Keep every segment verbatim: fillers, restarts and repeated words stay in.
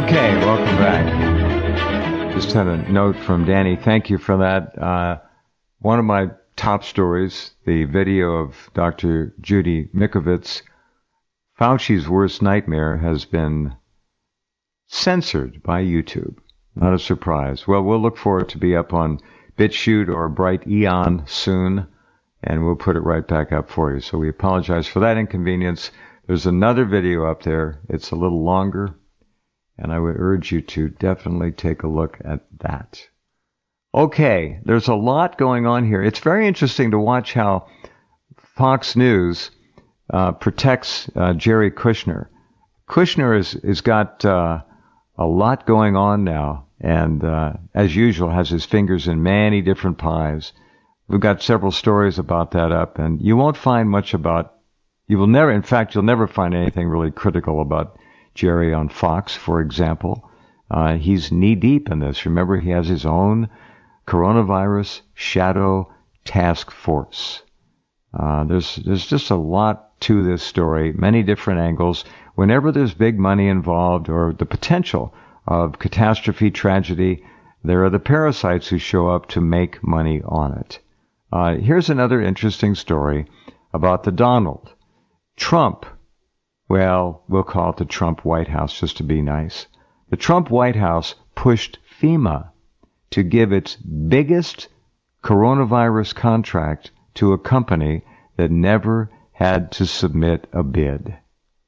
Okay, welcome back. Just had a note from Danny. Thank you for that. Uh, one of my top stories, the video of Doctor Judy Mikovits, Fauci's worst nightmare, has been censored by YouTube. Not a surprise. Well, we'll look for it to be up on BitChute or Bright Eon soon, and we'll put it right back up for you. So we apologize for that inconvenience. There's another video up there. It's a little longer, and I would urge you to definitely take a look at that. Okay, there's a lot going on here. It's very interesting to watch how Fox News uh, protects uh, Jerry Kushner. Kushner is, is got uh, a lot going on now, and uh, as usual has his fingers in many different pies. We've got several stories about that up, and you won't find much about, you will never, in fact, you'll never find anything really critical about Jerry on Fox, for example. Uh, he's knee-deep in this. Remember, he has his own coronavirus shadow task force. Uh, there's there's just a lot to this story, many different angles. Whenever there's big money involved or the potential of catastrophe, tragedy, there are the parasites who show up to make money on it. Uh, here's another interesting story about the Donald Trump. Well, we'll call it the Trump White House just to be nice. The Trump White House pushed FEMA to give its biggest coronavirus contract to a company that never had to submit a bid.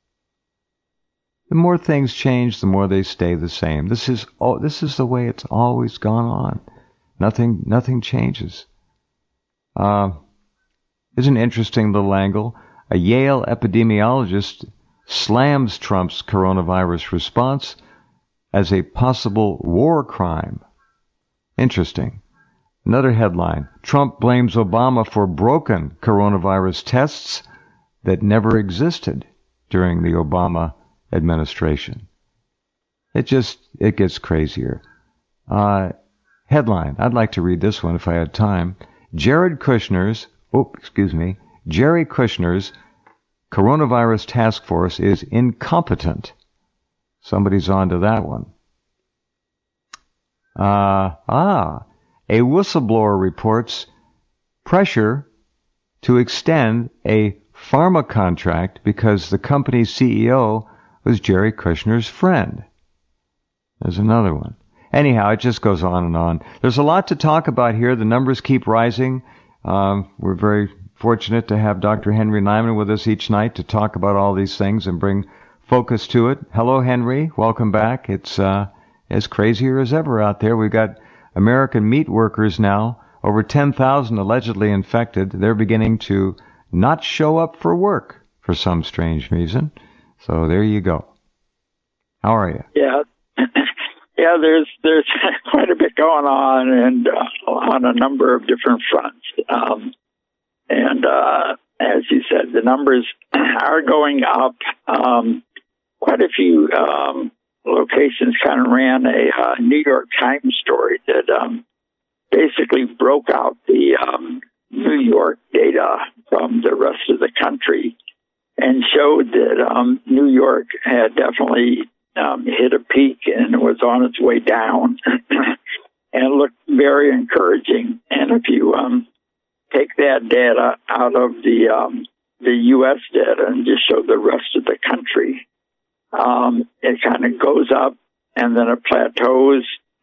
The more things change, the more they stay the same. This is oh, this is the way it's always gone on. Nothing nothing changes. Uh, here's an interesting little angle. A Yale epidemiologist slams Trump's coronavirus response as a possible war crime. Interesting. Another headline. Trump blames Obama for broken coronavirus tests that never existed during the Obama administration. It just, it gets crazier. Uh, headline. I'd like to read this one if I had time. Jared Kushner's, oh, excuse me, Jerry Kushner's coronavirus task force is incompetent. Somebody's on to that one. Uh, ah, a whistleblower reports pressure to extend a pharma contract because the company's C E O was Jerry Kushner's friend. There's another one. Anyhow, it just goes on and on. There's a lot to talk about here. The numbers keep rising. Um, we're very fortunate to have Doctor Henry Nyman with us each night to talk about all these things and bring focus to it. Hello, Henry. Welcome back. It's uh, as crazier as ever out there. We've got American meat workers now, over ten thousand allegedly infected. They're beginning to not show up for work for some strange reason. So there you go. How are you? Yeah. Yeah, there's there's quite a bit going on, and uh, on a number of different fronts. Um, and uh, as you said, the numbers are going up. Um, quite a few um, locations kind of ran a uh, New York Times story that um, basically broke out the um, New York data from the rest of the country and showed that um, New York had definitely Um, hit a peak and was on its way down and looked very encouraging. And if you um, take that data out of the um, the U S data and just show the rest of the country, um, it kind of goes up and then it plateaus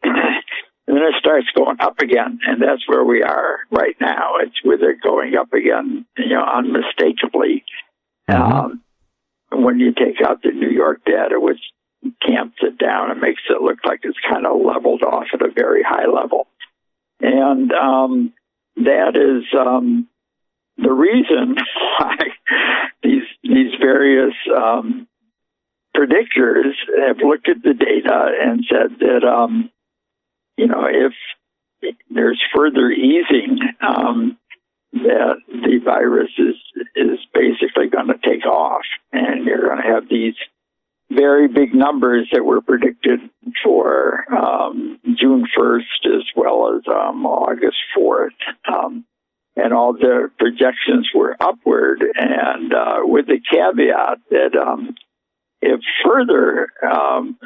and then it starts going up again. And that's where we are right now. It's with it going up again, you know, unmistakably. Mm-hmm. Um, when you take out the New York data, which camps it down and makes it look like it's kind of leveled off at a very high level. And um, that is um, the reason why these these various um, predictors have looked at the data and said that, um, you know, if there's further easing, um, that the virus is, is basically going to take off, and you're going to have these very big numbers that were predicted for um, June first as well as um, August fourth. Um, and all the projections were upward, and uh, with the caveat that um, if further um,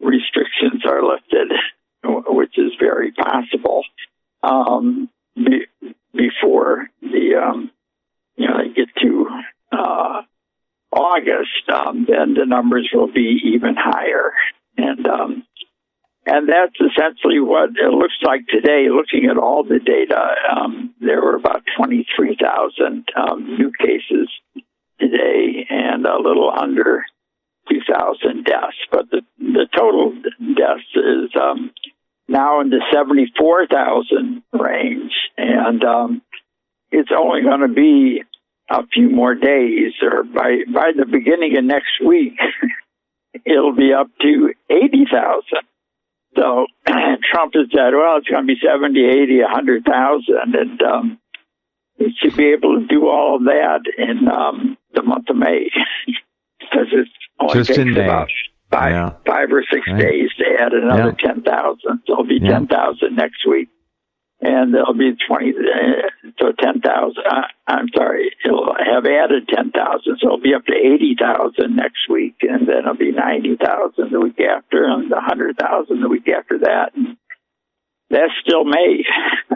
restrictions are lifted, which is very possible, um, be, before the, um, you know, they get to uh, August, um, then the numbers will be even higher. And um, and that's essentially what it looks like today. Looking at all the data, um, there were about twenty-three thousand um, new cases today and a little under two thousand deaths. But the, the total deaths is um, now in the seventy-four thousand range. And um, it's only going to be a few more days, or by, by the beginning of next week, it'll be up to eighty thousand. So Trump has said, well, it's going to be seventy, eighty, one hundred thousand. And um, he should be able to do all of that in um, the month of May. Because it only Just takes in May. about five, Yeah. five or six Right. days to add another Yeah. ten thousand. So it'll be Yeah. ten thousand next week. And there'll be twenty, uh, so ten thousand. Uh, I'm sorry, it'll have added ten thousand, so it'll be up to eighty thousand next week, and then it'll be ninety thousand the week after, and one hundred thousand the week after that. And that's still May.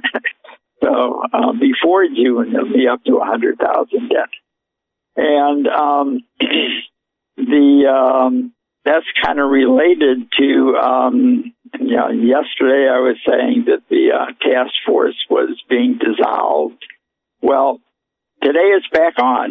So uh, before June, it'll be up to one hundred thousand dead. And um, the um, that's kind of related to. Um, You know, yesterday I was saying that the uh, task force was being dissolved. Well, today it's back on.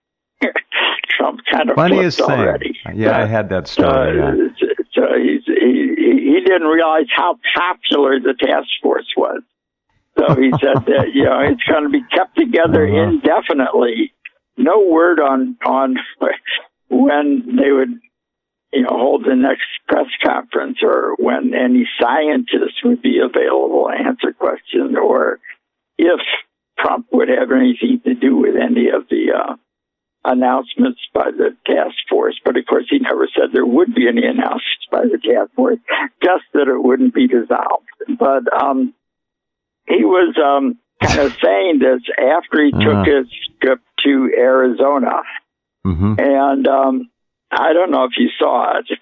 Trump kind of Funniest flipped thing. already. Yeah, uh, I had that story. Uh, yeah. So he's, he, he didn't realize how popular the task force was. So he said that, you know, it's going to be kept together Uh-huh. indefinitely. No word on, on when they would, you know, hold the next press conference, or when any scientists would be available to answer questions, or if Trump would have anything to do with any of the uh, announcements by the task force. But of course, he never said there would be any announcements by the task force, just that it wouldn't be dissolved. But um, he was um, kind of saying this after he Uh-huh. took his trip to Arizona. Mm-hmm. And um, I don't know if you saw it,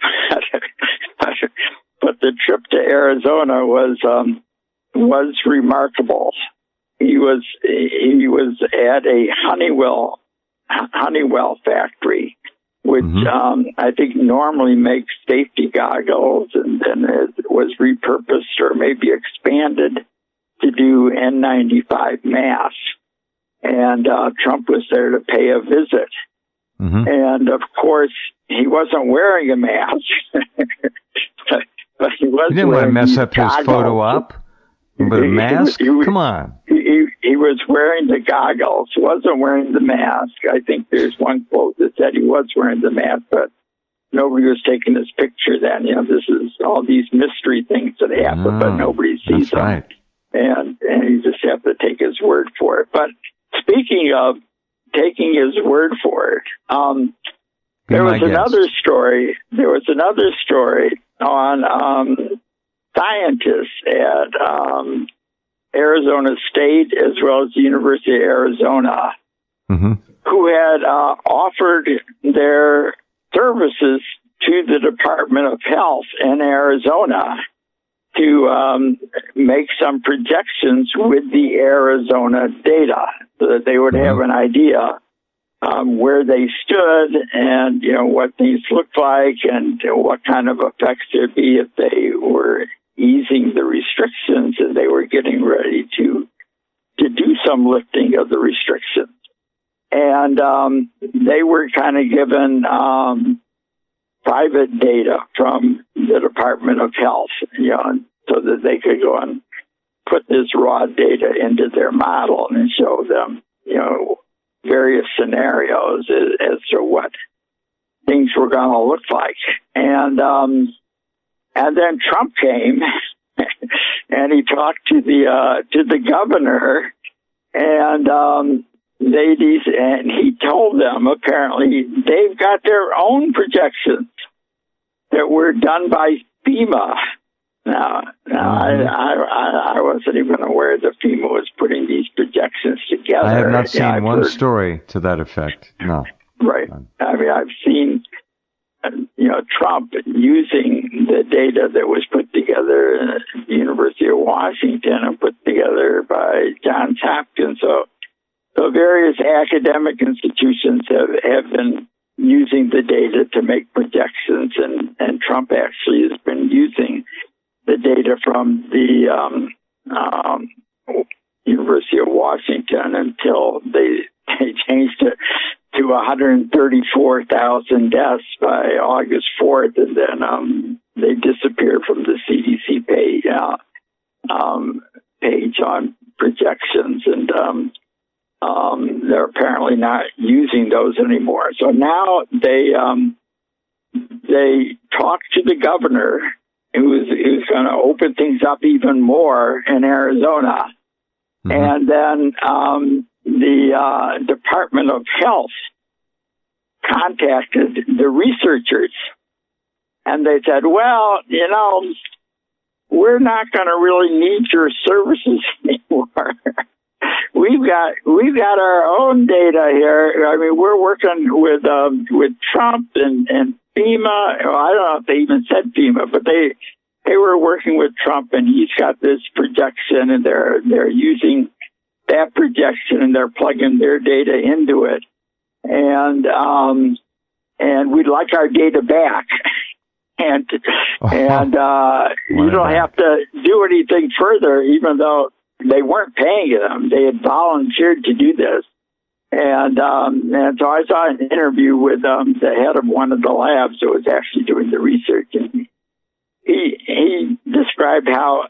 but the trip to Arizona was um, was remarkable. He was he was at a Honeywell Honeywell factory, which Mhm. um, I think normally makes safety goggles, and then it was repurposed or maybe expanded to do N ninety-five masks. And uh, Trump was there to pay a visit. Mm-hmm. And of course, he wasn't wearing a mask. But he was You didn't want to wearing mess these up his goggles. photo op with a He- he mask? was- he was- Come on. He, he was wearing the goggles, wasn't wearing the mask. I think there's one quote that said he was wearing the mask, but nobody was taking his picture then. You know, this is all these mystery things that happen, Oh, but nobody sees that's them. right. And, and you just have to take his word for it. But speaking of taking his word for it, um, Be there my was guest. another story. There was another story on um, scientists at um, Arizona State, as well as the University of Arizona, Mm-hmm. who had uh, offered their services to the Department of Health in Arizona to um, make some projections with the Arizona data, so that they would have an idea um, where they stood, and you know what things looked like, and you know, what kind of effects there'd be if they were easing the restrictions and they were getting ready to to do some lifting of the restrictions. And um, they were kind of given um, private data from the Department of Health, you know, so that they could go and put this raw data into their model and show them, you know, various scenarios as, as to what things were going to look like. And um, and then Trump came and he talked to the uh, to the governor, and um, ladies, and he told them apparently they've got their own projections that were done by FEMA. Now, now Mm-hmm. I, I I wasn't even aware that FEMA was putting these projections together. I have not seen Yeah, I've one heard- story to that effect. No. Right. I mean, I've seen you know, Trump using the data that was put together at the University of Washington and put together by Johns Hopkins. So, so various academic institutions have, have been using the data to make projections, and, and Trump actually has been using the data from the um, um, University of Washington until they, they changed it to one hundred thirty-four thousand deaths by August fourth, and then um, they disappeared from the C D C page, uh, um, page on projections, and um, um, they're apparently not using those anymore. So now they um, they talked to the governor, who's who's going to open things up even more in Arizona, mm-hmm. and then um, the uh, Department of Health contacted the researchers, and they said, well, you know, we're not going to really need your services anymore. we've got we've got our own data here. I mean, we're working with um, with Trump and, and FEMA. Well, I don't know if they even said FEMA, but they they were working with Trump, and he's got this projection, and they're they're using that projection, and they're plugging their data into it. And um, and we'd like our data back, and and uh, you don't have to do anything further, even though they weren't paying them. They had volunteered to do this, and um, and so I saw an interview with um, the head of one of the labs that was actually doing the research, and he he described how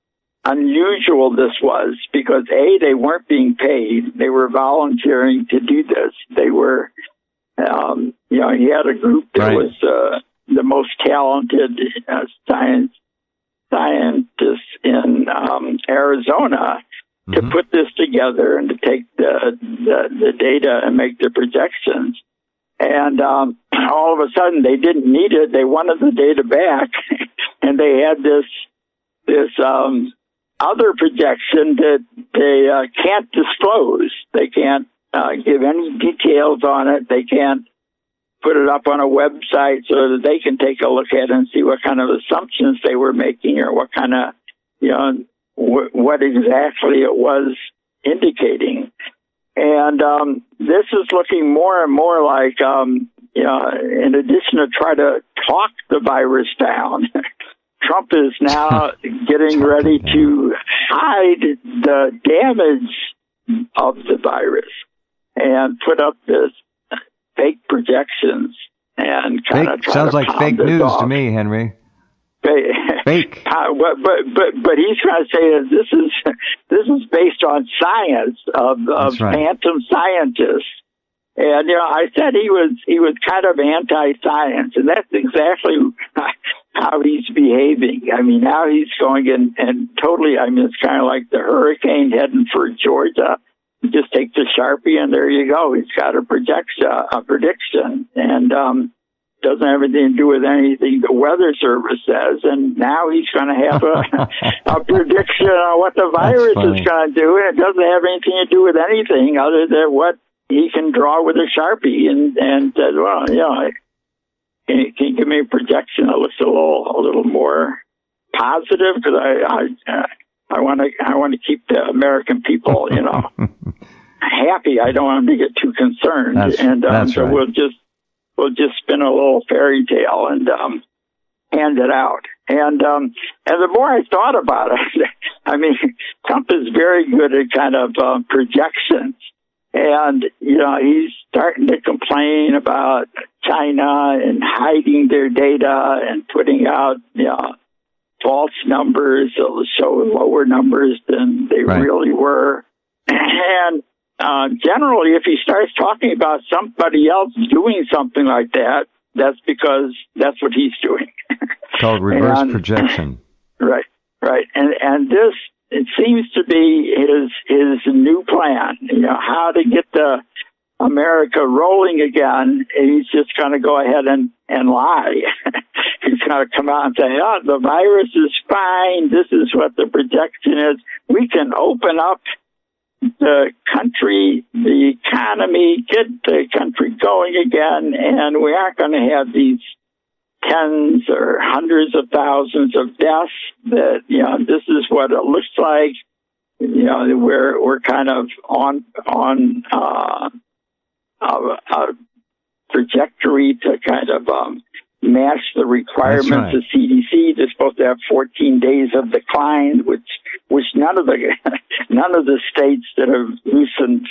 unusual this was, because A, they weren't being paid. They were volunteering to do this. They were, um, you know, he had a group that right. was uh, the most talented uh, science scientists in um, Arizona mm-hmm. to put this together and to take the, the, the data and make the projections. And um, all of a sudden, they didn't need it. They wanted the data back, and they had this this um, other projection that they uh, can't disclose. They can't uh, give any details on it. They can't put it up on a website so that they can take a look at it and see what kind of assumptions they were making, or what kind of, you know, wh- what exactly it was indicating. And um, this is looking more and more like, um, you know, in addition to try to talk the virus down, Trump is now getting ready to hide the damage of the virus and put up this fake projections and kind of try sounds to like fake news off. to me, Henry. Fake. Uh, but, but but but he's trying to say that this is this is based on science of, of right. phantom scientists. And, you know, I said he was he was kind of anti-science, and that's exactly how he's behaving. I mean, now he's going in and totally, I mean, it's kind of like the hurricane heading for Georgia. You just take the Sharpie, and there you go. He's got a projection, a prediction, and um, doesn't have anything to do with anything the Weather Service says. And now he's going to have a, a prediction on what the virus is going to do, and it doesn't have anything to do with anything other than what he can draw with a Sharpie, and, and said, well, you know, can you, can you give me a projection that looks a little, a little more positive? Because I, I, uh, I want to, I want to keep the American people, you know, happy. I don't want them to get too concerned. That's, and, um, that's so right. we'll just, we'll just spin a little fairy tale and, um, hand it out. And, um, and the more I thought about it, I mean, Trump is very good at kind of, um, projections. And, you know, he's starting to complain about China and hiding their data and putting out, you know, false numbers that will show lower numbers than they right. really were. And uh, generally, if he starts talking about somebody else doing something like that, that's because that's what he's doing. It's called reverse and, projection. Right, right. And and this, it seems to be his his new plan, you know, how to get the America rolling again. He's just going to go ahead and, and lie. He's going to come out and say, oh, the virus is fine. This is what the projection is. We can open up the country, the economy, get the country going again, and we aren't going to have these tens or hundreds of thousands of deaths. That, you know, this is what it looks like. You know, we're we're kind of on on uh, a, a trajectory to kind of um, match the requirements right. of C D C. They're supposed to have fourteen days of decline, which which none of the none of the states that have loosened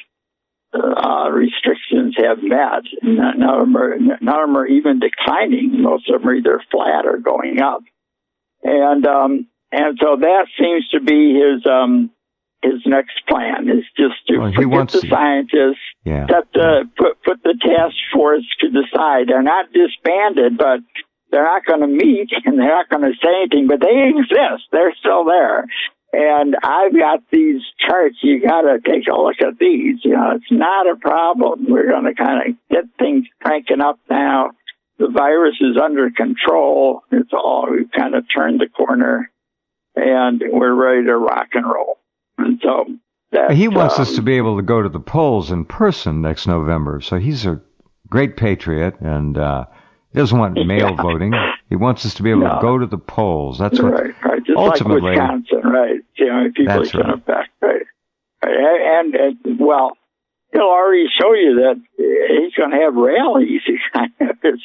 uh, restrictions have met. None of them are none of them are even declining. Most of them are either flat or going up. And um, and so that seems to be his um, his next plan, is just to well, forget the to, scientists, yeah. that the, put put the task force to decide. They're not disbanded, but they're not going to meet and they're not going to say anything. But they exist; they're still there. And I've got these charts. You got to take a look at these. You know, it's not a problem. We're going to kind of get things cranking up now. The virus is under control. It's all, we've kind of turned the corner, and we're ready to rock and roll. And so that, he wants um, us to be able to go to the polls in person next November. So he's a great patriot, and uh, he doesn't want mail yeah. voting. He wants us to be able no. to go to the polls. That's what right, right. Just ultimately. Like Wisconsin, right? You know, people are going to back, right? And, and, and well, he'll already show you that he's going to have rallies. his,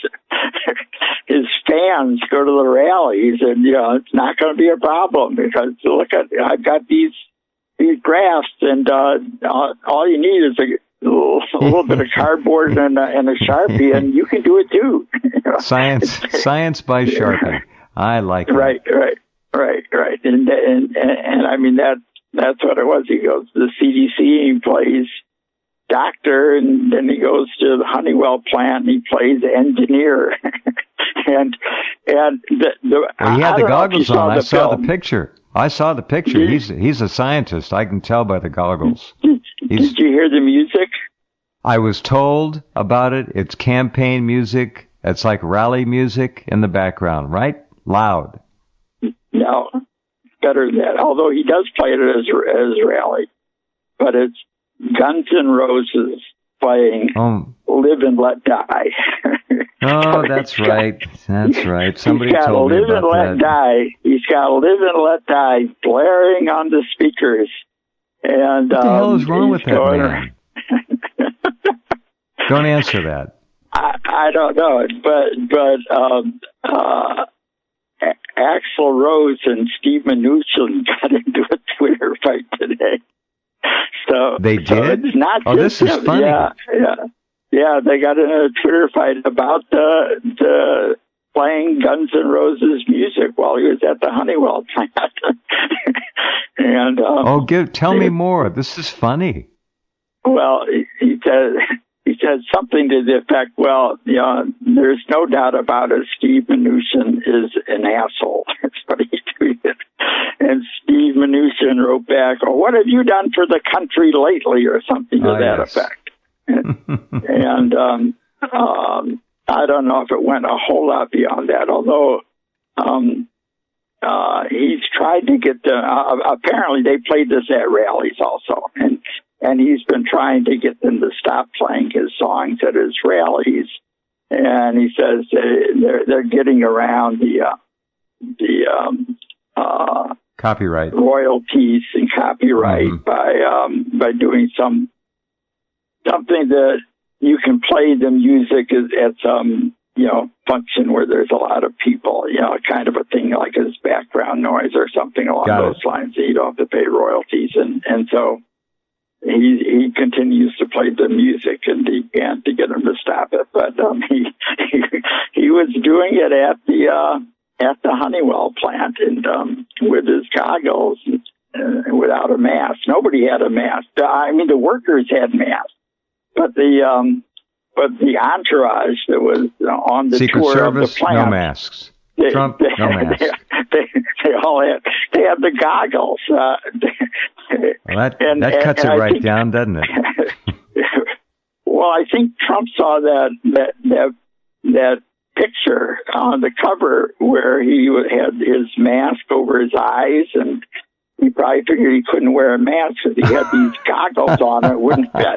his fans go to the rallies, and you know it's not going to be a problem because look at I've got these these graphs, and uh, all, all you need is a, a, little, a little bit of cardboard and a, and a Sharpie, and you can do it too. Science, science by Sharpie. I like it. Right, right, right, right, and and and, and I mean that that's what it was. He goes to the C D C and he plays doctor, and then he goes to the Honeywell plant and he plays engineer. and and the, the well, he had the goggles on. I saw film. the picture. I saw the picture. Did, he's he's a scientist. I can tell by the goggles. Did, did you hear the music? I was told about it. It's campaign music. It's like rally music in the background, right? Loud. No, better than that. Although he does play it as as rally, but it's Guns N' Roses playing um, Live and Let Die. Oh, that's right. That's right. Somebody he's got told Live me about and Let that. Die. He's got Live and Let Die blaring on the speakers. And what the um, hell is wrong with that going... man? Don't answer that. I, I don't know, but but um, uh, Axl Rose and Steve Mnuchin got into a Twitter fight today. So they so did. It's not oh, this is him. funny. Yeah, yeah, yeah. They got in a Twitter fight about the the playing Guns N' Roses music while he was at the Honeywell plant. and um, oh, give tell me more. This is funny. Well, he, he said he said something to the effect, "Well, you know, there's no doubt about it. Steve Mnuchin is an asshole." That's what he tweeted. And Steve Mnuchin wrote back, "Oh, what have you done for the country lately?" or something to oh, that yes. effect. And, and um, um, I don't know if it went a whole lot beyond that, although um, uh, he's tried to get the. Uh, apparently, they played this at rallies also, and and he's been trying to get them to stop playing his songs at his rallies. And he says they're they're getting around the uh, the um, uh, copyright royalties and copyright mm-hmm. by um, by doing some something that you can play the music at some you know function where there's a lot of people, you know, kind of a thing like as background noise or something along Got those it. lines. So you don't have to pay royalties, and and so. He he continues to play the music, and he can't to get him to stop it. But um, he, he he was doing it at the uh, at the Honeywell plant, and um, with his goggles, uh, without a mask. Nobody had a mask. I mean, the workers had masks, but the um, but the entourage that was on the Secret tour Service, of the plant, no masks. They, Trump, they, no mask. They, they, they all had they had the goggles. Uh, well, that and, that cuts and, it and right think, down, doesn't it? Well, I think Trump saw that that that that picture on the cover where he had his mask over his eyes and he probably figured he couldn't wear a mask because he had these goggles on. It wouldn't fit.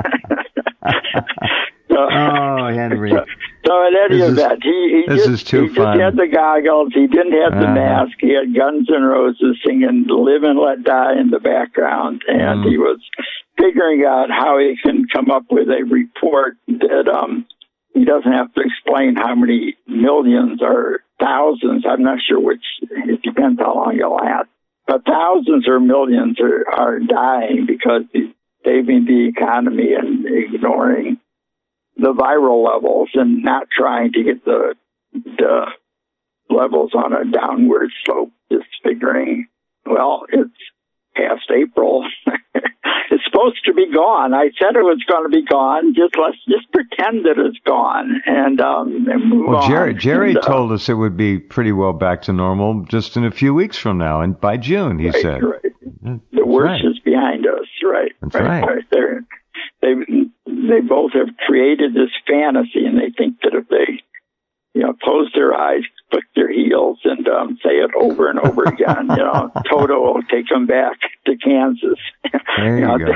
so, oh, Henry. So, so in any this event, is, he, he, this just, is too he fun. just had the goggles. He didn't have the uh-huh. mask. He had Guns N' Roses singing Live and Let Die in the background. And mm. he was figuring out how he can come up with a report that um, he doesn't have to explain how many millions or thousands. I'm not sure which. It depends how long you'll last. But thousands or millions are, are dying because he's saving the economy and ignoring the viral levels and not trying to get the, the levels on a downward slope. Just figuring, well, it's past April. It's supposed to be gone. I said it was going to be gone. Just let's just pretend that it's gone and, um, and move well, Jerry, on. Jerry and, uh, told us it would be pretty well back to normal just in a few weeks from now, and by June, he right, said. Right. That's the worst right. is behind us, right? That's right. right. right. They're, they they both have created this fantasy, and they think that if they, you know, close their eyes, click their heels, and um, say it over and over again, you know, Toto will take them back to Kansas. There you, you know, go.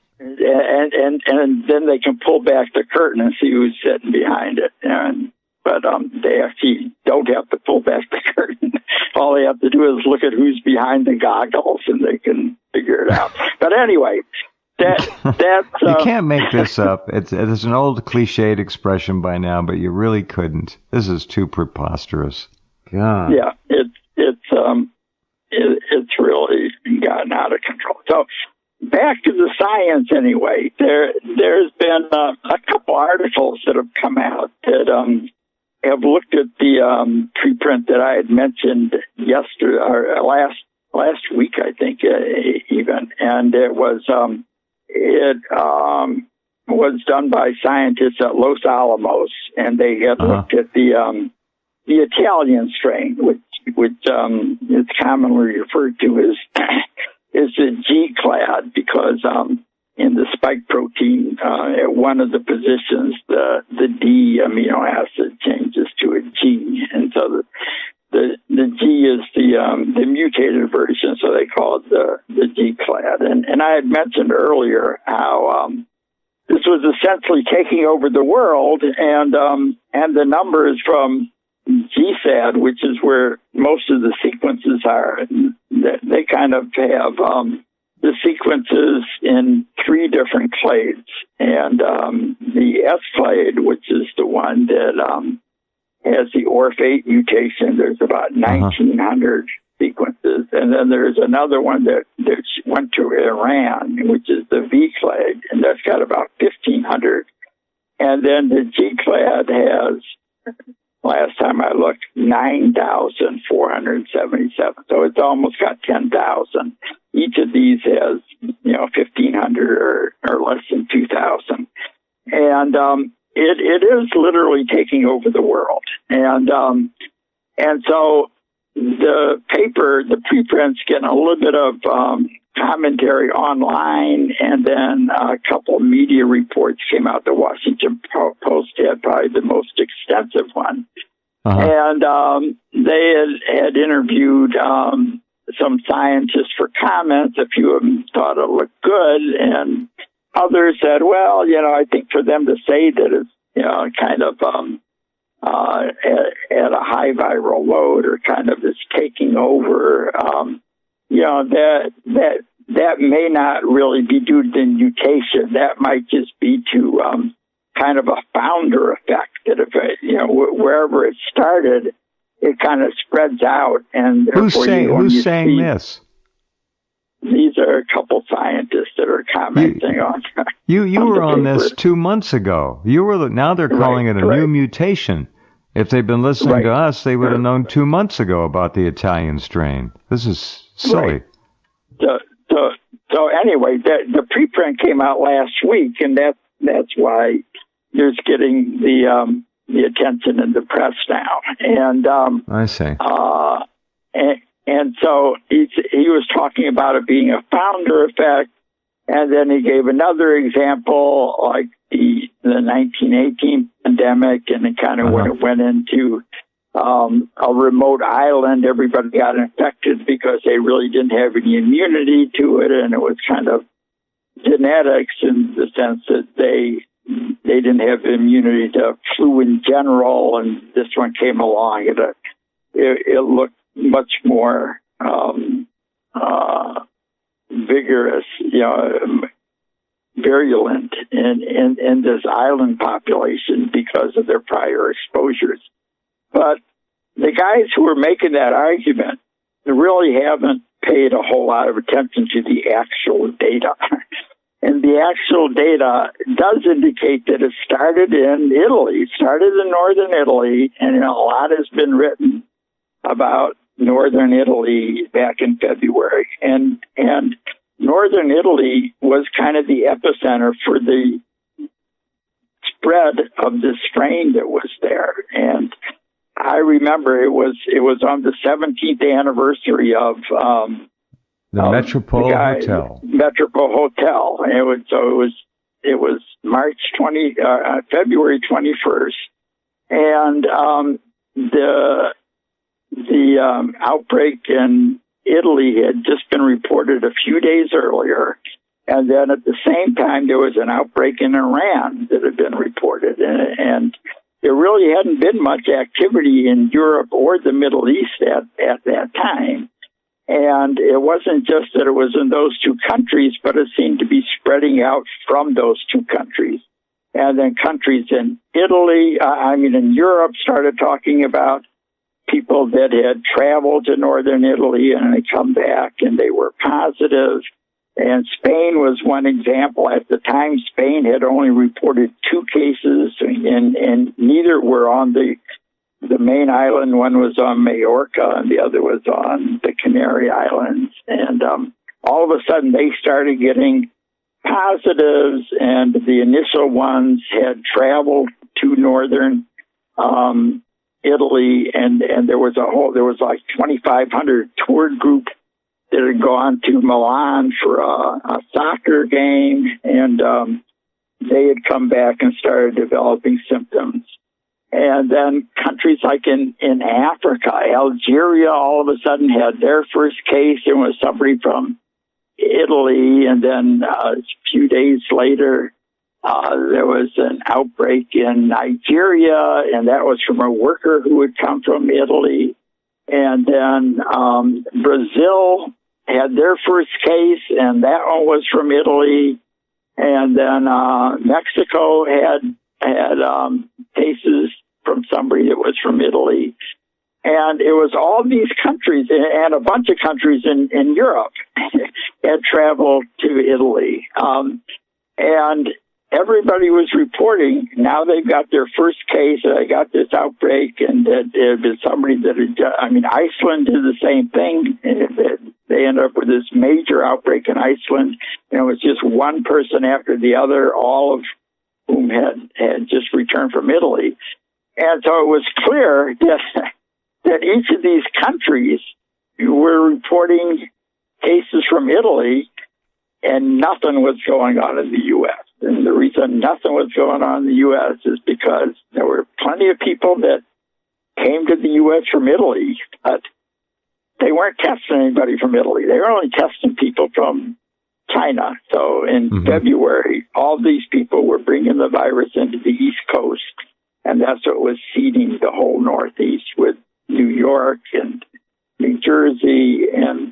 And, and and then they can pull back the curtain and see who's sitting behind it. And but um, they actually don't have to pull back the curtain. All they have to do is look at who's behind the goggles, and they can figure it out. But anyway, that that's you uh, can't make this up. It's it's an old cliched expression by now, but you really couldn't. This is too preposterous. God. Yeah, it's it's um it, it's really gotten out of control. So back to the science anyway. There there's been uh, a couple articles that have come out that um have looked at the um, preprint that I had mentioned yesterday or last last week, I think, uh, even, and it was um, it um, was done by scientists at Los Alamos, and they had uh-huh. looked at the um, the Italian strain, which which um, is commonly referred to as is the G-clad because um, in the spike protein, uh, at one of the positions, the the D amino acid changes to a G, and so the the, the G is the um, the mutated version, so they call it the the G-clad. And and I had mentioned earlier how um, this was essentially taking over the world, and um, and the numbers from G S A D, which is where most of the sequences are, they, they kind of have um, the sequences in three different clades. And um, the S clade, which is the one that um, has the O R F eight mutation, there's about nineteen hundred uh-huh. sequences. And then there's another one that, that went to Iran, which is the V clade, and that's got about fifteen hundred. And then the G clade has, last time I looked, nine thousand four hundred seventy-seven. So it's almost got ten thousand. Each of these has, you know, fifteen hundred or, or less than two thousand. And um, it, it is literally taking over the world. And um, and so the paper, the preprints, getting a little bit of um, commentary online, and then a couple of media reports came out. The Washington Post had probably the most extensive one. Uh-huh. And um, they had, had interviewed um, some scientists for comments. A few of them thought it looked good, and others said, well, you know, I think for them to say that it's, you know, kind of um, uh, at, at a high viral load or kind of is taking over, um, you know, that that that may not really be due to the mutation. That might just be to um, kind of a founder effect, that if it, you know, wherever it started, it kind of spreads out. And who's saying you, who's saying see, this? These are a couple scientists that are commenting you, on. You you on were on paper. this two months ago. You were now they're calling right, it a right. new mutation. If they'd been listening right. to us, they would have right. known two months ago about the Italian strain. This is silly. Right. So, so, so anyway, the, the preprint came out last week, and that that's why there's getting the um, the attention in the press now. And um, I see. Uh, and, and so he he was talking about it being a founder effect, and then he gave another example, like the the nineteen eighteen pandemic, and it kind of uh-huh. when it went into um, a remote island. Everybody got infected because they really didn't have any immunity to it, and it was kind of genetics in the sense that they they didn't have immunity to flu in general, and this one came along. It it, it looked much more um, uh, vigorous, you know, virulent in, in, in this island population because of their prior exposures. But the guys who were making that argument really haven't paid a whole lot of attention to the actual data. And the actual data does indicate that it started in Italy, started in northern Italy, and a lot has been written about northern Italy back in February. And and northern Italy was kind of the epicenter for the spread of the strain that was there. And I remember it was it was on the seventeenth anniversary of um, the um, Metropole the guy, Hotel. Metropole Hotel. And it was so it was it was March twenty uh, February twenty first, and um, the the um, outbreak in Italy had just been reported a few days earlier. And then at the same time, there was an outbreak in Iran that had been reported. And, and there really hadn't been much activity in Europe or the Middle East at, at that time. And it wasn't just that it was in those two countries, but it seemed to be spreading out from those two countries. And then countries in Italy, uh, I mean, in Europe, started talking about people that had traveled to northern Italy and had come back and they were positive. And Spain was one example. At the time, Spain had only reported two cases, and, and neither were on the the main island. One was on Majorca, and the other was on the Canary Islands. And um, all of a sudden, they started getting positives, and the initial ones had traveled to northern um, Italy, and, and there was a whole there was like twenty-five hundred tour group that had gone to Milan for a, a soccer game, and um, they had come back and started developing symptoms. And then countries like in, in Africa, Algeria all of a sudden had their first case. It was somebody from Italy, and then uh, a few days later, uh, there was an outbreak in Nigeria, and that was from a worker who had come from Italy. And then um, Brazil had their first case, and that one was from Italy. And then uh, Mexico had had um, cases from somebody that was from Italy. And it was all these countries and a bunch of countries in, in Europe had traveled to Italy. Um, and everybody was reporting, now they've got their first case, they got this outbreak, and it had been somebody that had, I mean, Iceland did the same thing. They ended up with this major outbreak in Iceland, and it was just one person after the other, all of whom had, had just returned from Italy. And so it was clear that, that each of these countries were reporting cases from Italy, and nothing was going on in the U S. And the reason nothing was going on in the U S is because there were plenty of people that came to the U S from Italy, but they weren't testing anybody from Italy. They were only testing people from China. So in mm-hmm. February, all these people were bringing the virus into the East Coast, and that's what was seeding the whole Northeast with New York and New Jersey and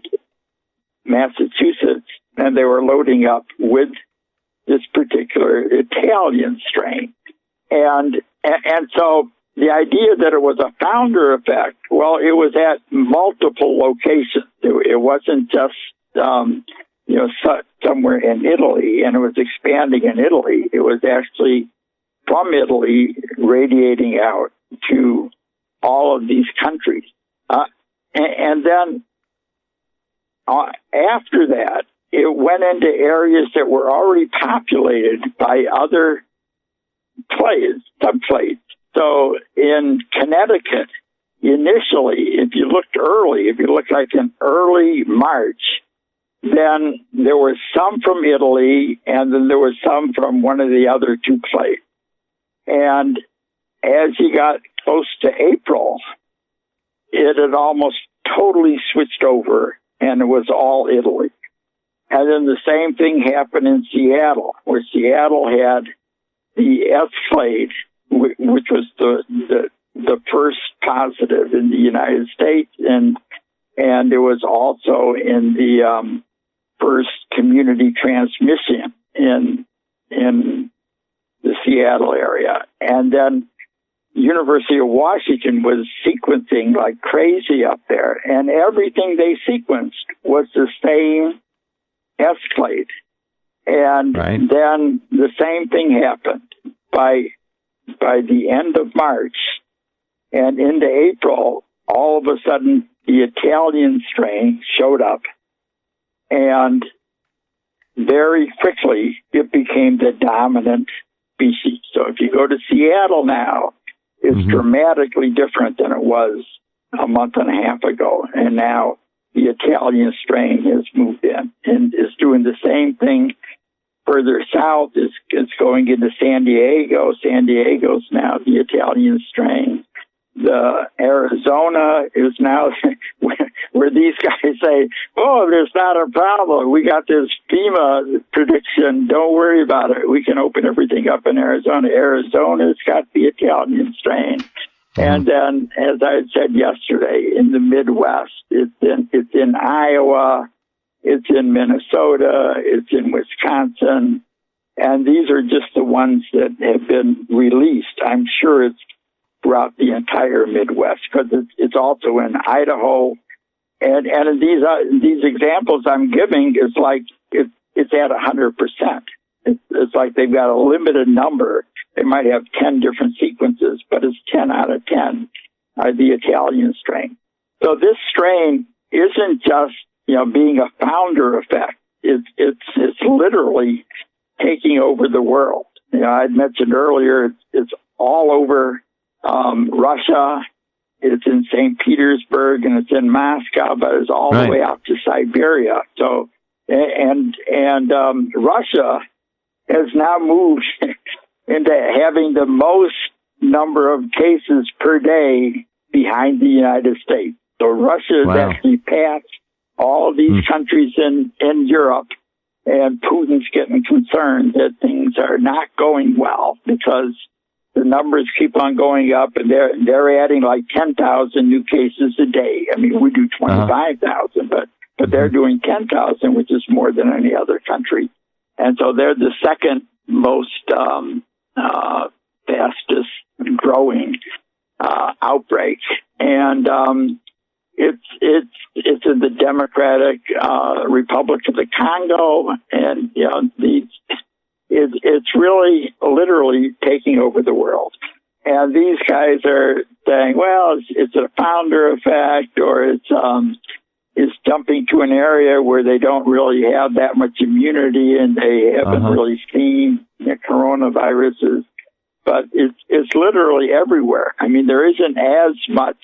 Massachusetts, and they were loading up with this particular Italian strain. And, and so the idea that it was a founder effect, well, it was at multiple locations. It, it wasn't just, um, you know, somewhere in Italy, and it was expanding in Italy. It was actually from Italy radiating out to all of these countries. Uh, and, and then uh, after that, it went into areas that were already populated by other clades, subclades. So in Connecticut, initially, if you looked early, if you looked like in early March, then there was some from Italy, and then there was some from one of the other two clades. And as you got close to April, it had almost totally switched over, and it was all Italy. And then the same thing happened in Seattle, where Seattle had the Escalade, which was the, the the first positive in the United States, and and it was also in the um, first community transmission in in the Seattle area. And then University of Washington was sequencing like crazy up there, and everything they sequenced was the same Escalade. And right. then the same thing happened by by the end of March and into April. All of a sudden, the Italian strain showed up, and very quickly it became the dominant species. So if you go to Seattle now, it's mm-hmm. dramatically different than it was a month and a half ago, and now the Italian strain has moved in and is doing the same thing further south. It's, it's going into San Diego. San Diego's now the Italian strain. The Arizona is now where these guys say, oh, there's not a problem. We got this FEMA prediction. Don't worry about it. We can open everything up in Arizona. Arizona's got the Italian strain. Mm-hmm. And then, as I said yesterday, in the Midwest, it's in, it's in Iowa, it's in Minnesota, it's in Wisconsin. And these are just the ones that have been released. I'm sure it's throughout the entire Midwest, because it's, it's also in Idaho. And and these uh, these examples I'm giving is like it, it's at one hundred percent. It's, it's like they've got a limited number. They might have ten different sequences, but it's ten out of ten are the Italian strain. So this strain isn't just, you know, being a founder effect. It's it's it's literally taking over the world. You know, I mentioned earlier it's, it's all over um, Russia. It's in Saint Petersburg and it's in Moscow, but it's all right. the way out to Siberia. So, and and um, Russia has now moved into having the most number of cases per day behind the United States. So Russia has wow. actually passed all of these mm. countries in, in Europe, and Putin's getting concerned that things are not going well because the numbers keep on going up, and they're they're adding like ten thousand new cases a day. I mean, we do twenty-five thousand, uh-huh. but but they're doing ten thousand, which is more than any other country. And so they're the second most um, uh, fastest growing uh, outbreak, and um, it's it's it's in the Democratic uh, Republic of the Congo, and you know these. It, it's really literally taking over the world. And these guys are saying, well, it's, it's a founder effect, or it's um, it's jumping to an area where they don't really have that much immunity and they haven't uh-huh. really seen you know, coronaviruses. But it's, it's literally everywhere. I mean, there isn't as much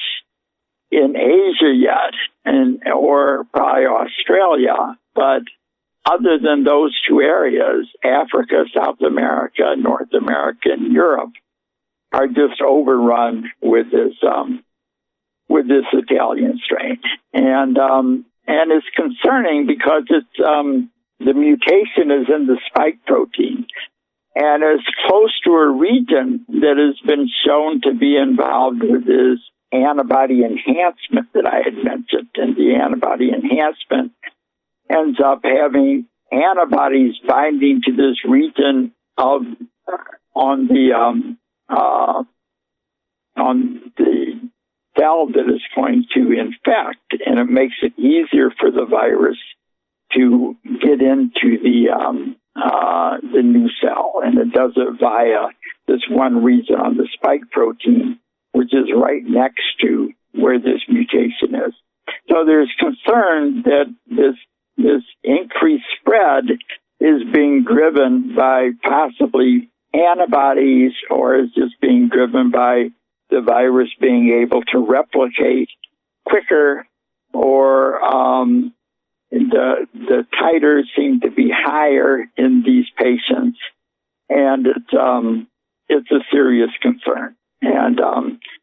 in Asia yet, and or probably Australia, but other than those two areas, Africa, South America, North America, and Europe are just overrun with this um, with this Italian strain, and um, and it's concerning because it's um, the mutation is in the spike protein, and it's close to a region that has been shown to be involved with this antibody enhancement that I had mentioned, and the antibody enhancement ends up having antibodies binding to this region of on the um, uh, on the cell that is going to infect, and it makes it easier for the virus to get into the um, uh, the new cell, and it does it via this one region on the spike protein, which is right next to where this mutation is. So there's concern that this This increased spread is being driven by possibly antibodies, or is just being driven by the virus being able to replicate quicker, or um, the the titers seem to be higher in these patients, and it's um, it's a serious concern. And um,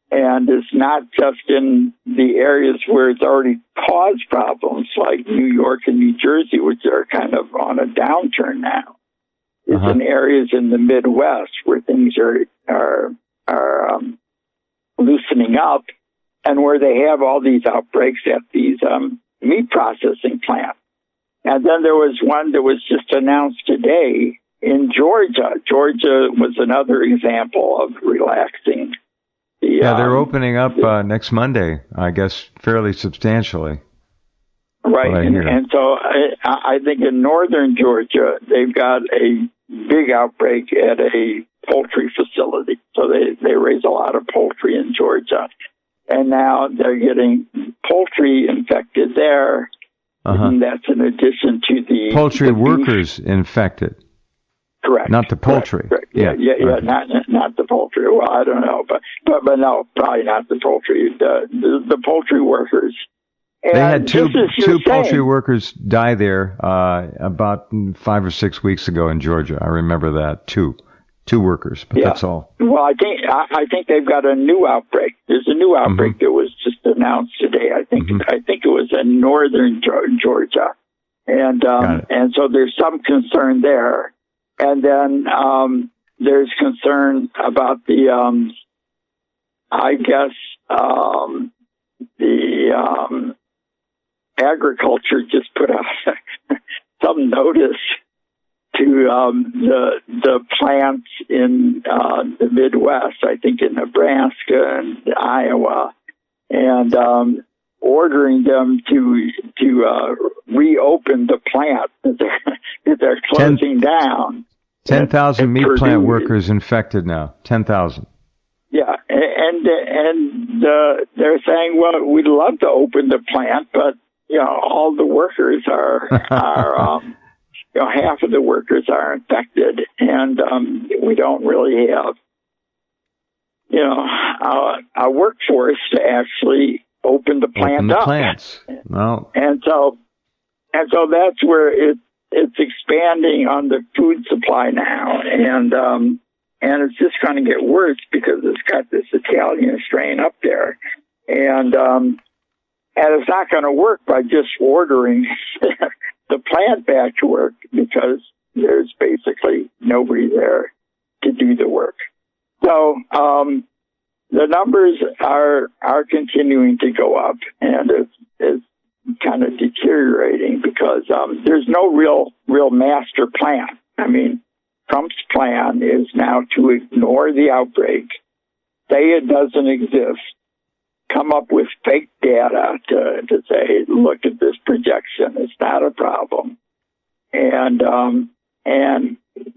And it's not just in the areas where it's already caused problems, like New York and New Jersey, which are kind of on a downturn now. It's uh-huh. in areas in the Midwest where things are are are um, loosening up, and where they have all these outbreaks at these um, meat processing plants. And then there was one that was just announced today in Georgia. Georgia was another example of relaxing. The, yeah, they're um, opening up the, uh, next Monday, I guess, fairly substantially. Right, and, and so I, I think in northern Georgia, they've got a big outbreak at a poultry facility. So they, they raise a lot of poultry in Georgia. And now they're getting poultry infected there. Uh-huh. And that's in addition to the... Poultry the workers beef. Infected. Correct. Not the poultry. Correct, correct. Yeah, yeah, yeah, okay. not not the poultry. Well, I don't know, but but, but no, probably not the poultry. The the, the poultry workers. And they had two two poultry saying, workers die there uh, about five or six weeks ago in Georgia. I remember that. Two, two workers, but yeah. that's all. Well, I think I, I think they've got a new outbreak. There's a new outbreak mm-hmm. that was just announced today. I think mm-hmm. I think it was in northern Georgia, and um, and so there's some concern there. And then um, there's concern about the, um, I guess, um, the um, agriculture just put out some notice to um, the the plants in uh, the Midwest, I think in Nebraska and Iowa, and um, ordering them to to uh, reopen the plant that they're, that they're closing Ten, down. Ten thousand meat Purdue. Plant workers infected now. Ten thousand. Yeah, and and uh, they're saying, well, we'd love to open the plant, but you know, all the workers are are um, you know, half of the workers are infected, and um, we don't really have you know a, a workforce to actually open the plant open the up. Plants. No. And so, and so that's where it it's expanding on the food supply now, and um, and it's just going to get worse because it's got this Italian strain up there, and um, and it's not going to work by just ordering the plant back to work because there's basically nobody there to do the work. So um, the numbers are are continuing to go up, and it's, it's kind of deteriorating because um, there's no real real master plan. I mean, Trump's plan is now to ignore the outbreak, say it doesn't exist, come up with fake data to, to say, look at this projection, it's not a problem, and um, and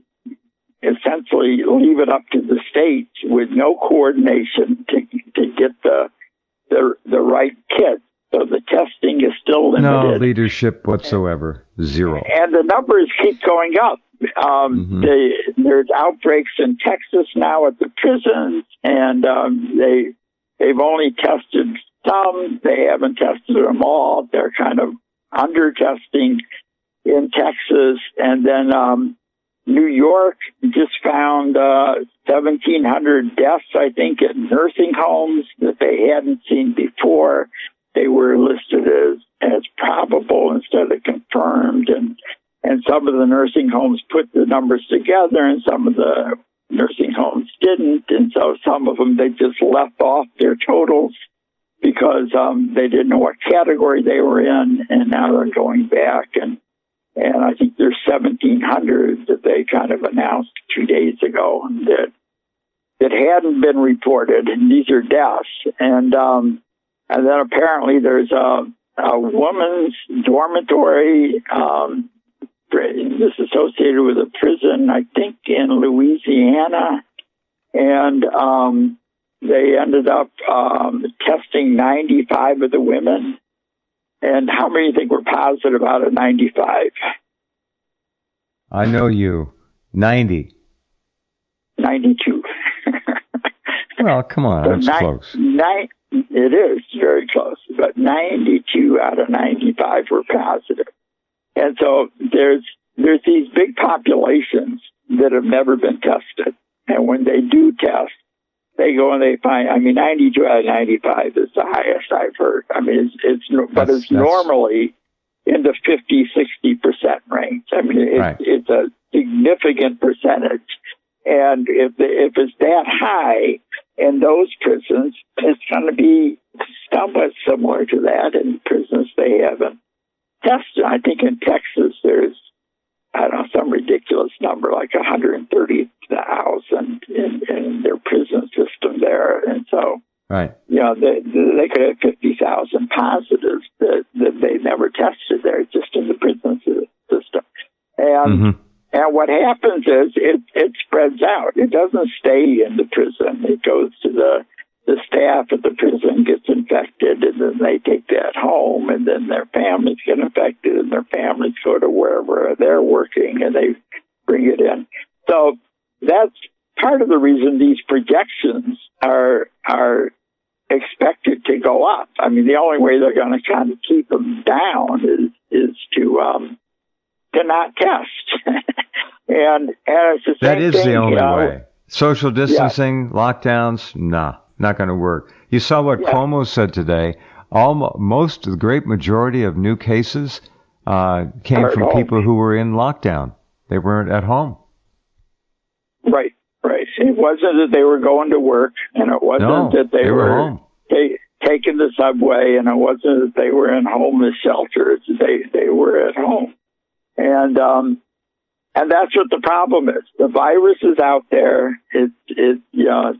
essentially leave it up to the states with no coordination to to get the the the right kit. So the testing is still limited. No leadership whatsoever. Zero. And the numbers keep going up. Um, mm-hmm. they, there's outbreaks in Texas now at the prisons, and um, they they've only tested some. They haven't tested them all. They're kind of under testing in Texas, and then um, New York just found uh, seventeen hundred deaths, I think, at nursing homes that they hadn't seen before. They were listed as, as probable instead of confirmed, and and some of the nursing homes put the numbers together, and some of the nursing homes didn't, and so some of them they just left off their totals because um, they didn't know what category they were in, and now they're going back, and and I think there's seventeen hundred that they kind of announced two days ago that that hadn't been reported, and these are deaths, and um, and then apparently there's a, a woman's dormitory. Um, this is associated with a prison, I think, in Louisiana, and um, they ended up um, testing ninety-five of the women. And how many do you think were positive out of ninety-five? I know you. ninety. ninety-two. Well, come on, that's so ni- close. Ni- it is very close, but ninety-two out of ninety-five were positive. And so there's there's these big populations that have never been tested. And when they do test, they go and they find, I mean, ninety-two out of ninety-five is the highest I've heard. I mean, it's, it's but that's, it's that's... normally in the fifty, sixty percent range. I mean, it, right. it's a significant percentage. And if the, if it's that high in those prisons, it's going to be somewhat similar to that in prisons they haven't tested. I think in Texas there's, I don't know, some ridiculous number, like one hundred thirty thousand in, in their prison system there. And so, right. you know, they, they could have fifty thousand positives that, that they never tested there, just in the prison system. And mm-hmm. and what happens is it, it spreads out. It doesn't stay in the prison. It goes to the the staff at the prison gets infected, and then they take that home, and then their families get infected, and their families go to wherever they're working, and they bring it in. So that's part of the reason these projections are are expected to go up. I mean, the only way they're going to kind of keep them down is is to um, to not test. and, and it's the same that is thing, the only you know, way. Social distancing, yeah. lockdowns, nah. Not going to work. You saw what yeah. Cuomo said today. Almost, most, the great majority of new cases uh, came from home. People who were in lockdown. They weren't at home. Right, right. It wasn't that they were going to work, and it wasn't no, that they, they were, were home. T- taking the subway, and it wasn't that they were in homeless shelters. They they were at home, and um, and that's what the problem is. The virus is out there. It it you know.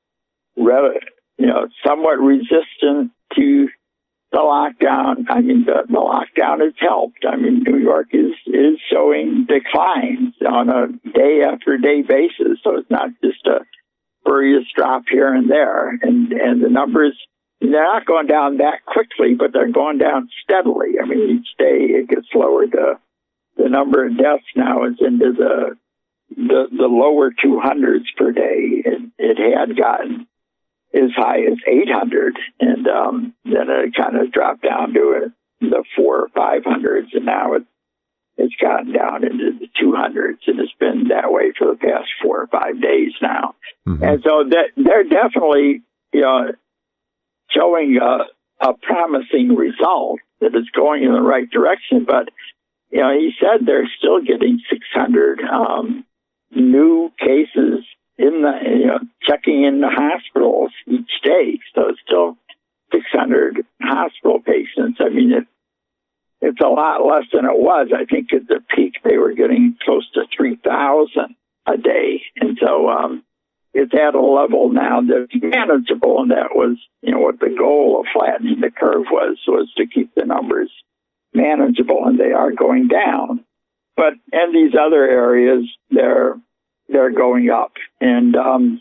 you know, somewhat resistant to the lockdown. I mean, the, the lockdown has helped. I mean, New York is, is showing declines on a day after day basis. So it's not just a spurious drop here and there. And, and the numbers, they're not going down that quickly, but they're going down steadily. I mean, each day it gets lower. The, the number of deaths now is into the, the, the lower two hundreds per day. It, it had gotten as high as eight hundred, and um, then it kind of dropped down to the four or five hundreds, and now it, it's gotten down into the two hundreds, and it's been that way for the past four or five days now. Mm-hmm. And so that they're definitely, you know, showing a, a promising result that it's going in the right direction. But you know, he said they're still getting six hundred um, new cases in the, you know, checking in the hospitals each day. So it's still six hundred hospital patients. I mean, it, it's a lot less than it was. I think at the peak they were getting close to three thousand a day. And so um, it's at a level now that's manageable. And that was, you know, what the goal of flattening the curve was, was to keep the numbers manageable. And they are going down. But in these other areas, they're they're going up. And um,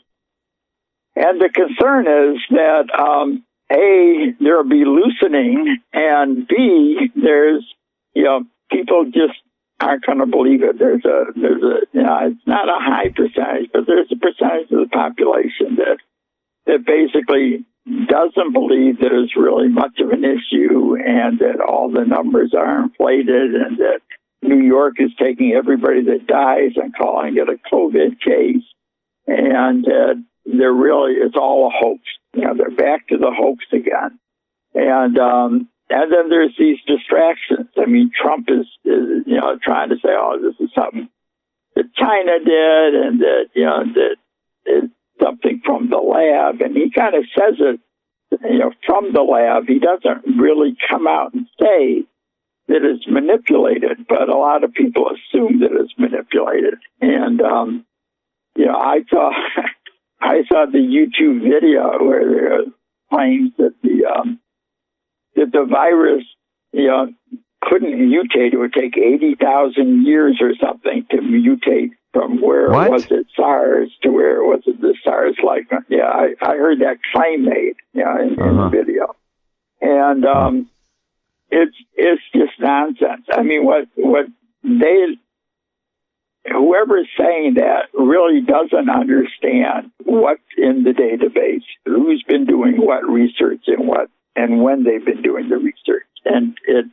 and the concern is that, um, A, there will be loosening, and B, there's, you know, people just aren't going to believe it. There's a, there's a, you know, it's not a high percentage, but there's a percentage of the population that, that basically doesn't believe there's really much of an issue, and that all the numbers are inflated, and that New York is taking everybody that dies and calling it a COVID case, and uh, they're really, it's all a hoax. You know, they're back to the hoax again. And um, and then there's these distractions. I mean, Trump is, is, you know, trying to say, oh, this is something that China did, and that, you know, that it's something from the lab. And he kind of says it, you know, from the lab. He doesn't really come out and say that it's manipulated, but a lot of people assume that it's manipulated. And, um, you know, I saw, I saw the YouTube video where there claims that the, um, that the virus, you know, couldn't mutate. It would take eighty thousand years or something to mutate from where what? it was at SARS to where it was at the SARS-like. Yeah, I, I heard that claim made, you know, in, uh-huh. in the video. And, um, It's it's just nonsense. I mean, what what they, whoever is saying that really doesn't understand what's in the database, who's been doing what research, and what and when they've been doing the research. And it,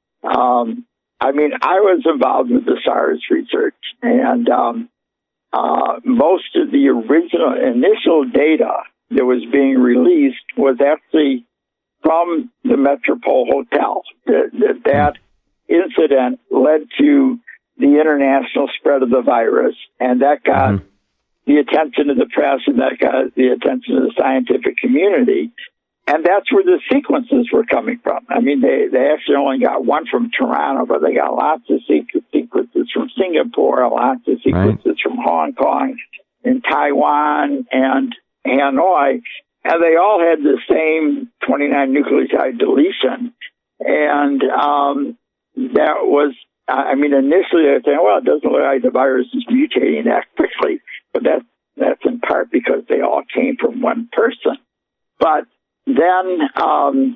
um, I mean, I was involved with the SARS research, and um, uh, most of the original initial data that was being released was actually from the Metropole Hotel. That that, that incident led to the international spread of the virus, and that got mm-hmm. the attention of the press, and that got the attention of the scientific community. And that's where the sequences were coming from. I mean, they, they actually only got one from Toronto, but they got lots of sequences from Singapore, lots of sequences right. from Hong Kong and Taiwan and Hanoi. And they all had the same twenty-nine nucleotide deletion. And um, that was, I mean, initially they were saying, well, it doesn't look like the virus is mutating that quickly. But that, that's in part because they all came from one person. But then, um,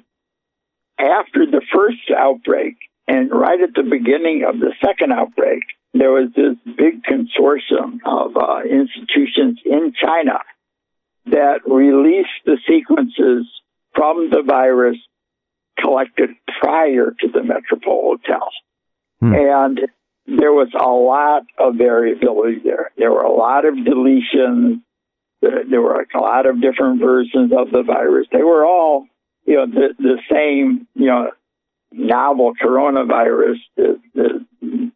after the first outbreak, and right at the beginning of the second outbreak, there was this big consortium of uh, institutions in China that released the sequences from the virus collected prior to the Metropole Hotel. Hmm. And there was a lot of variability there. There were a lot of deletions. There were a lot of different versions of the virus. They were all, you know, the, the same, you know, novel coronavirus. The, the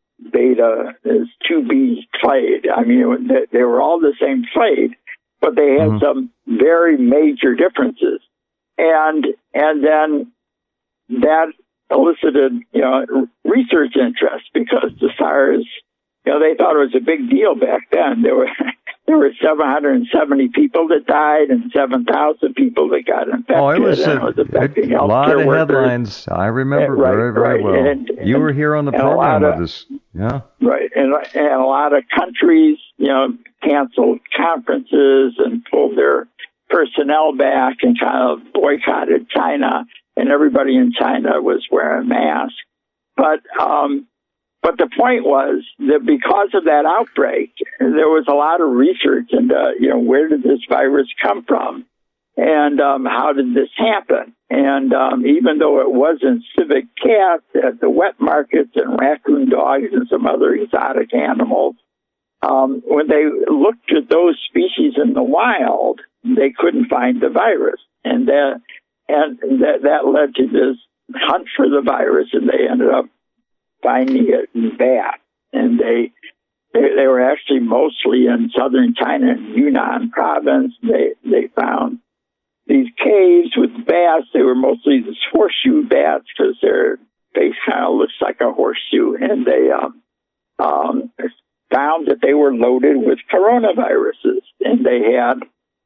beta is two B clade. I mean, they, they were all the same clade, but they had mm-hmm. some very major differences. And and then that elicited, you know, research interest because the SARS, you know, they thought it was a big deal back then. There were there were seven hundred seventy people that died and seven thousand people that got infected. Oh, it was, a, it was affecting a lot of workers. headlines. I remember right, very, very right. well. And, and, you were here on the program with us. Yeah. Right. And, and a lot of countries, you know, canceled conferences and pulled their personnel back and kind of boycotted China. And everybody in China was wearing masks. But, um, But the point was that because of that outbreak, there was a lot of research into, you know, where did this virus come from? And um, how did this happen? And um, even though it wasn't civet cats at the wet markets and raccoon dogs and some other exotic animals, um, when they looked at those species in the wild, they couldn't find the virus. And that, and that, that led to this hunt for the virus, and they ended up finding it in bats, and they, they they were actually mostly in southern China, in Yunnan province. They they found these caves with bats. They were mostly these horseshoe bats because their face kind of looks like a horseshoe, and they um, um, found that they were loaded with coronaviruses, and they had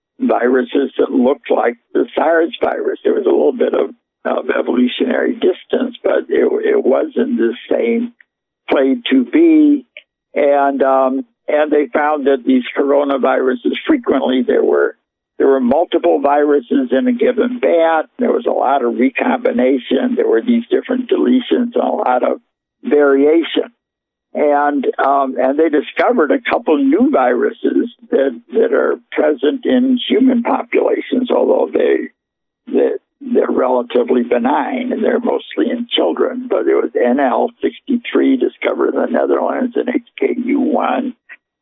viruses that looked like the SARS virus. There was a little bit of of evolutionary distance, but it, it wasn't the same clade two B. And, um, and they found that these coronaviruses, frequently there were, there were multiple viruses in a given bat. There was a lot of recombination. There were these different deletions and a lot of variation. And, um, and they discovered a couple new viruses that, that are present in human populations, although they, that, they're relatively benign, and they're mostly in children. But it was N L sixty-three discovered in the Netherlands and H K U one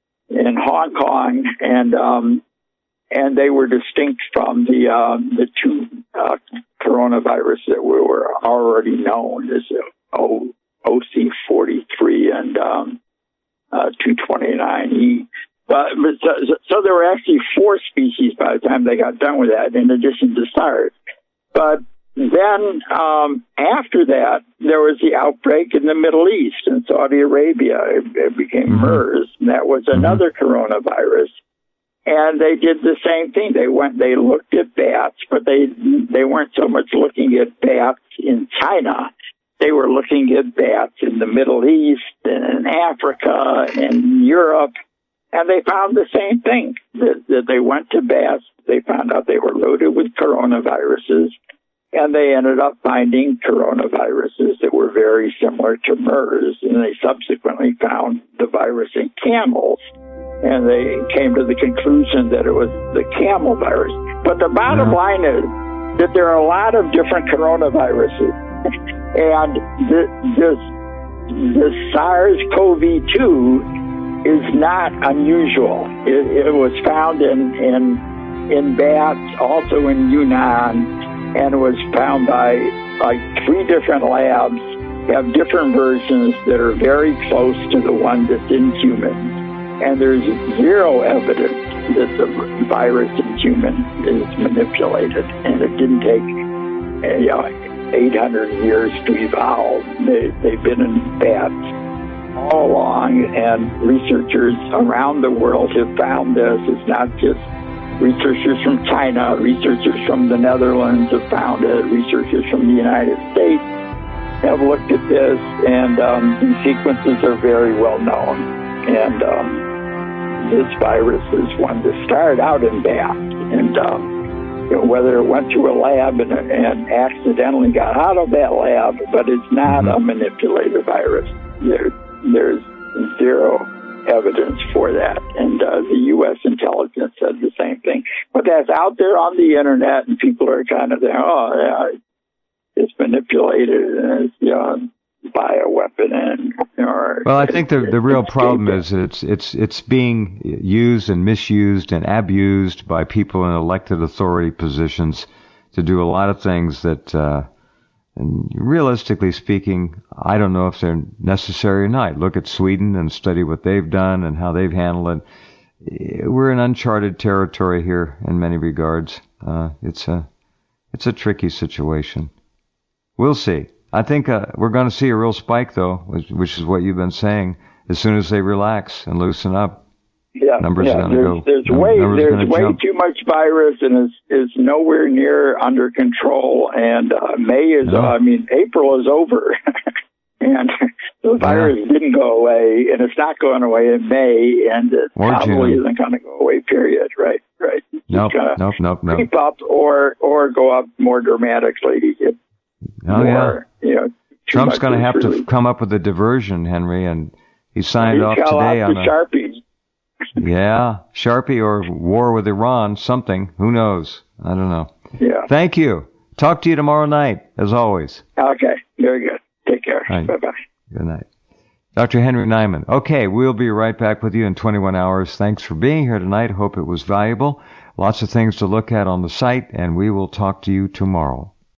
in Hong Kong, and um, and they were distinct from the um, the two uh, coronavirus that were already known as O C forty-three and um, uh, two twenty-nine E. But, but so, so there were actually four species by the time they got done with that, in addition to SARS. But then um, after that, there was the outbreak in the Middle East, in Saudi Arabia. It, it became mm-hmm. MERS, and that was another mm-hmm. coronavirus. And they did the same thing. They went, they looked at bats, but they they weren't so much looking at bats in China. They were looking at bats in the Middle East and in Africa and Europe. And they found the same thing, that, that they went to bats. They found out they were loaded with coronaviruses, and they ended up finding coronaviruses that were very similar to MERS, and they subsequently found the virus in camels, and they came to the conclusion that it was the camel virus. But the bottom yeah. line is that there are a lot of different coronaviruses, and this, this, this SARS C o V two is not unusual. It, it was found in, in in bats, also in Yunnan, and it was found by like three different labs, have different versions that are very close to the one that's in humans. And there's zero evidence that the virus in humans is manipulated, and it didn't take uh, you know, eight hundred years to evolve. They, they've been in bats all along, and researchers around the world have found this. It's not just researchers from China, researchers from the Netherlands have found it, researchers from the United States have looked at this, and um, these sequences are very well known. And um, this virus is one that started out in bats, and um, you know, whether it went through a lab and, and accidentally got out of that lab, but it's not a manipulated virus. There, there's zero evidence for that, and uh, the U S intelligence said the same thing. But that's out there on the internet, and people are kind of there, oh, yeah, it's manipulated, and it's, you know, bioweapon, and or well, I think the the real problem is that it's it's it's being used and misused and abused by people in elected authority positions to do a lot of things that, uh, and realistically speaking, I don't know if they're necessary or not. Look at Sweden and study what they've done and how they've handled it. We're in uncharted territory here in many regards. Uh, it's a it's a tricky situation. We'll see. I think uh, we're going to see a real spike, though, which, which is what you've been saying. As soon as they relax and loosen up, yeah, numbers yeah, are going to go. There's way there's way jump. too much virus, and is is nowhere near under control. And uh, May is, no. uh, I mean, April is over, and the virus yeah. didn't go away, and it's not going away in May, and it or probably June. isn't going to go away. Period. Right. Right. Nope. Nope. Nope. Nope. Creep up or or go up more dramatically. It, oh more, yeah. You know, Trump's going to have really. to come up with a diversion, Henry, and he signed he off fell today off on the a Sharpie. yeah, Sharpie or war with Iran, something. Who knows? I don't know. Yeah. Thank you. Talk to you tomorrow night, as always. Okay. Very good. Take care. Right. Bye bye. Good night. Doctor Henry Nyman. Okay, we'll be right back with you in twenty-one hours. Thanks for being here tonight. Hope it was valuable. Lots of things to look at on the site, and we will talk to you tomorrow.